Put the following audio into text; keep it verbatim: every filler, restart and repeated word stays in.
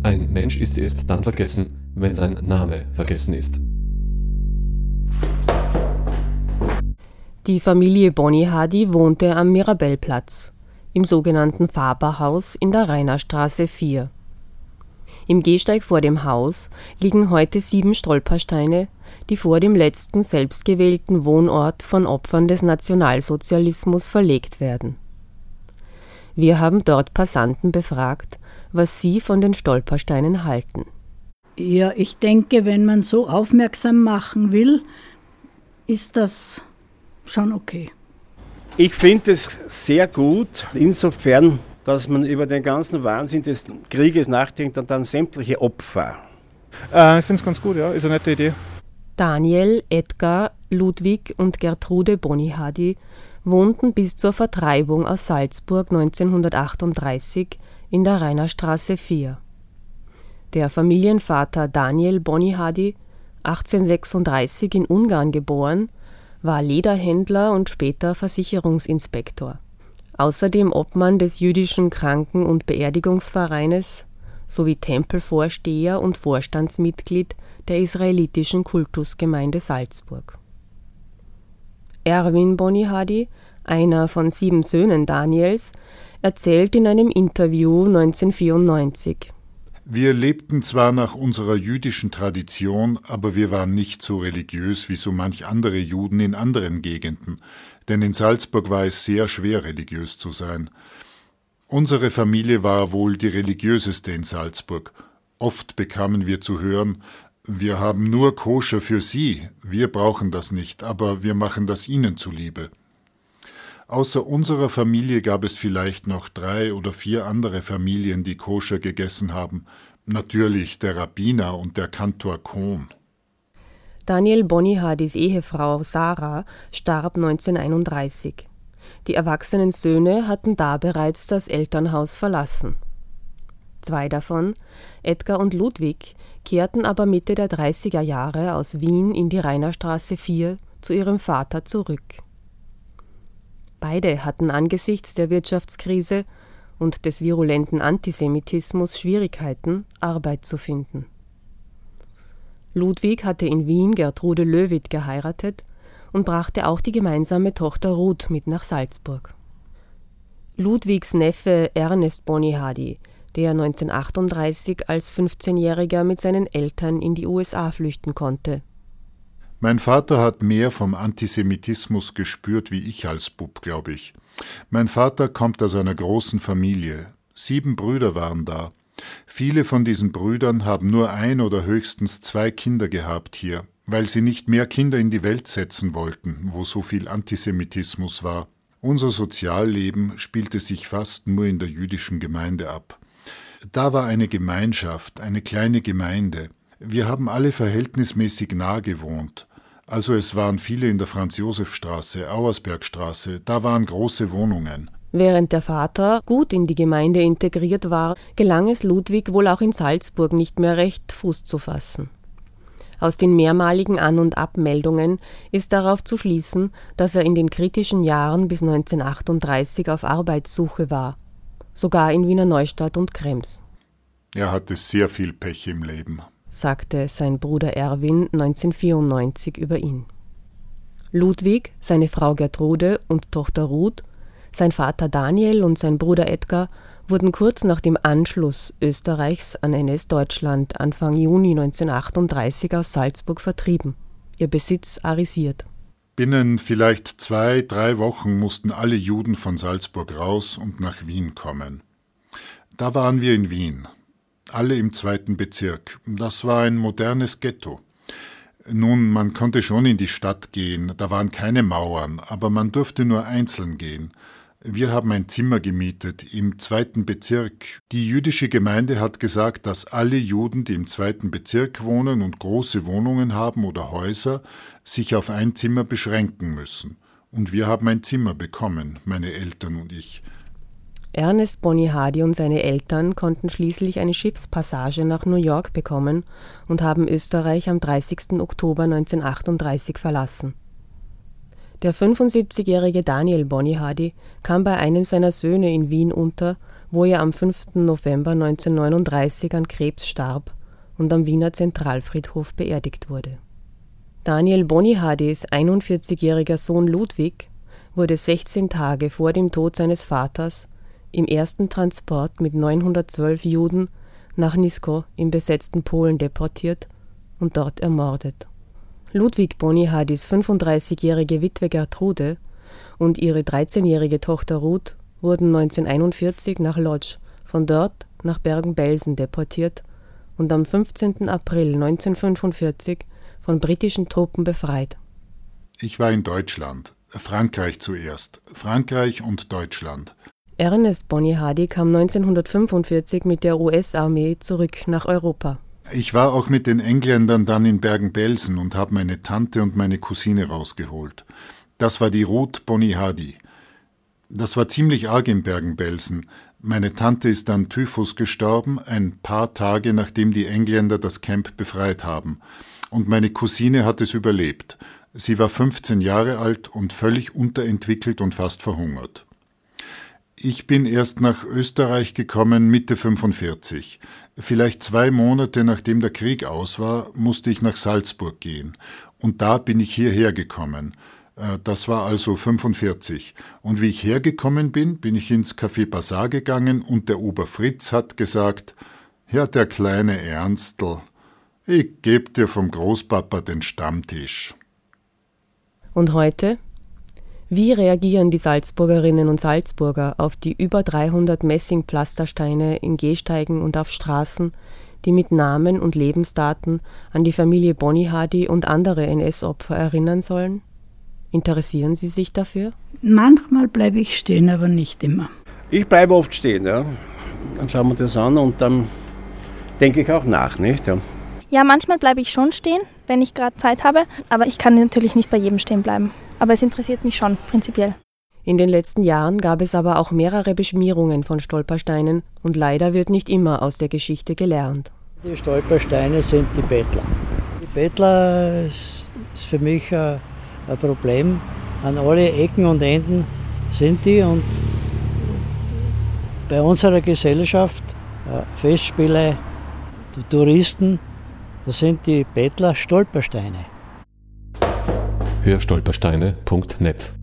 Ein Mensch ist erst dann vergessen, wenn sein Name vergessen ist. Die Familie Bonyhady wohnte am Mirabellplatz, im sogenannten Faberhaus in der Rainerstraße vier. Im Gehsteig vor dem Haus liegen heute sieben Stolpersteine, die vor dem letzten selbstgewählten Wohnort von Opfern des Nationalsozialismus verlegt werden. Wir haben dort Passanten befragt, was sie von den Stolpersteinen halten. Ja, ich denke, wenn man so aufmerksam machen will, ist das schon okay. Ich finde es sehr gut, insofern, dass man über den ganzen Wahnsinn des Krieges nachdenkt und dann sämtliche Opfer. Äh, ich finde es ganz gut, ja, ist eine nette Idee. Daniel, Edgar, Ludwig und Gertrude Bonyhady wohnten bis zur Vertreibung aus Salzburg neunzehnhundertachtunddreißig in der Rainerstraße vier. Der Familienvater Daniel Bonyhady, achtzehnhundertsechsunddreißig in Ungarn geboren, war Lederhändler und später Versicherungsinspektor. Außerdem Obmann des jüdischen Kranken- und Beerdigungsvereines sowie Tempelvorsteher und Vorstandsmitglied der israelitischen Kultusgemeinde Salzburg. Erwin Bonyhady, einer von sieben Söhnen Daniels, erzählt in einem Interview neunzehnhundertvierundneunzig: Wir lebten zwar nach unserer jüdischen Tradition, aber wir waren nicht so religiös wie so manch andere Juden in anderen Gegenden, denn in Salzburg war es sehr schwer, religiös zu sein. Unsere Familie war wohl die religiöseste in Salzburg. Oft bekamen wir zu hören: Wir haben nur Koscher für Sie, wir brauchen das nicht, aber wir machen das Ihnen zuliebe. Außer unserer Familie gab es vielleicht noch drei oder vier andere Familien, die Koscher gegessen haben. Natürlich der Rabbiner und der Kantor Kohn. Daniel Bonyhadys Ehefrau Sarah starb neunzehnhunderteinunddreißig. Die erwachsenen Söhne hatten da bereits das Elternhaus verlassen. Zwei davon, Edgar und Ludwig, kehrten aber Mitte der dreißiger Jahre aus Wien in die Rainerstraße vier zu ihrem Vater zurück. Beide hatten angesichts der Wirtschaftskrise und des virulenten Antisemitismus Schwierigkeiten, Arbeit zu finden. Ludwig hatte in Wien Gertrude Löwit geheiratet und brachte auch die gemeinsame Tochter Ruth mit nach Salzburg. Ludwigs Neffe Ernest Bonyhady, der neunzehnhundertachtunddreißig als fünfzehnjähriger mit seinen Eltern in die U S A flüchten konnte. Mein Vater hat mehr vom Antisemitismus gespürt wie ich als Bub, glaube ich. Mein Vater kommt aus einer großen Familie. Sieben Brüder waren da. Viele von diesen Brüdern haben nur ein oder höchstens zwei Kinder gehabt hier, weil sie nicht mehr Kinder in die Welt setzen wollten, wo so viel Antisemitismus war. Unser Sozialleben spielte sich fast nur in der jüdischen Gemeinde ab. Da war eine Gemeinschaft, eine kleine Gemeinde. Wir haben alle verhältnismäßig nah gewohnt. Also es waren viele in der Franz-Josef-Straße, Auersbergstraße, da waren große Wohnungen. Während der Vater gut in die Gemeinde integriert war, gelang es Ludwig wohl auch in Salzburg nicht mehr recht, Fuß zu fassen. Aus den mehrmaligen An- und Abmeldungen ist darauf zu schließen, dass er in den kritischen Jahren bis neunzehnhundertachtunddreißig auf Arbeitssuche war, sogar in Wiener Neustadt und Krems. Er hatte sehr viel Pech im Leben, sagte sein Bruder Erwin neunzehnhundertvierundneunzig über ihn. Ludwig, seine Frau Gertrude und Tochter Ruth, sein Vater Daniel und sein Bruder Edgar wurden kurz nach dem Anschluss Österreichs an N S-Deutschland Anfang Juni neunzehnhundertachtunddreißig aus Salzburg vertrieben, ihr Besitz arisiert. Binnen vielleicht zwei, drei Wochen mussten alle Juden von Salzburg raus und nach Wien kommen. Da waren wir in Wien, alle im zweiten Bezirk. Das war ein modernes Ghetto. Nun, man konnte schon in die Stadt gehen, da waren keine Mauern, aber man durfte nur einzeln gehen. Wir haben ein Zimmer gemietet im zweiten Bezirk. Die jüdische Gemeinde hat gesagt, dass alle Juden, die im zweiten Bezirk wohnen und große Wohnungen haben oder Häuser, sich auf ein Zimmer beschränken müssen. Und wir haben ein Zimmer bekommen, meine Eltern und ich. Ernest Bonyhady und seine Eltern konnten schließlich eine Schiffspassage nach New York bekommen und haben Österreich am dreißigsten Oktober neunzehnhundertachtunddreißig verlassen. Der fünfundsiebzigjährige Daniel Bonyhady kam bei einem seiner Söhne in Wien unter, wo er am fünften November neunzehnhundertneununddreißig an Krebs starb und am Wiener Zentralfriedhof beerdigt wurde. Daniel Bonihadis einundvierzigjähriger Sohn Ludwig wurde sechzehn Tage vor dem Tod seines Vaters im ersten Transport mit neunhundertzwölf Juden nach Nisko im besetzten Polen deportiert und dort ermordet. Ludwig Bonihadis fünfunddreißigjährige Witwe Gertrude und ihre dreizehnjährige Tochter Ruth wurden neunzehnhunderteinundvierzig nach Lodz, von dort nach Bergen-Belsen deportiert und am fünfzehnten April neunzehnhundertfünfundvierzig von britischen Truppen befreit. Ich war in Deutschland, Frankreich zuerst, Frankreich und Deutschland. Ernest Bonihadi kam neunzehnhundertfünfundvierzig mit der U S-Armee zurück nach Europa. Ich war auch mit den Engländern dann in Bergen-Belsen und habe meine Tante und meine Cousine rausgeholt. Das war die Ruth Bonihadi. Das war ziemlich arg in Bergen-Belsen. Meine Tante ist an Typhus gestorben, ein paar Tage nachdem die Engländer das Camp befreit haben. Und meine Cousine hat es überlebt. Sie war fünfzehn Jahre alt und völlig unterentwickelt und fast verhungert. Ich bin erst nach Österreich gekommen Mitte fünfundvierzig. Vielleicht zwei Monate nachdem der Krieg aus war, musste ich nach Salzburg gehen. Und da bin ich hierher gekommen. Das war also fünfundvierzig. Und wie ich hergekommen bin, bin ich ins Café Bazar gegangen und der Ober Fritz hat gesagt, ja, der kleine Ernstl, ich geb dir vom Großpapa den Stammtisch. Und heute? Wie reagieren die Salzburgerinnen und Salzburger auf die über dreihundert Messingpflastersteine in Gehsteigen und auf Straßen, die mit Namen und Lebensdaten an die Familie Bonihadi und andere N S-Opfer erinnern sollen? Interessieren Sie sich dafür? Manchmal bleibe ich stehen, aber nicht immer. Ich bleibe oft stehen, ja. Dann schauen wir das an und dann denke ich auch nach, nicht? Ja. Ja, manchmal bleibe ich schon stehen, wenn ich gerade Zeit habe, aber ich kann natürlich nicht bei jedem stehen bleiben. Aber es interessiert mich schon, prinzipiell. In den letzten Jahren gab es aber auch mehrere Beschmierungen von Stolpersteinen und leider wird nicht immer aus der Geschichte gelernt. Die Stolpersteine sind die Bettler. Die Bettler ist für mich ein Problem. An alle Ecken und Enden sind die und bei unserer Gesellschaft, Festspiele, die Touristen, das sind die Bettler Stolpersteine. hörstolpersteine punkt net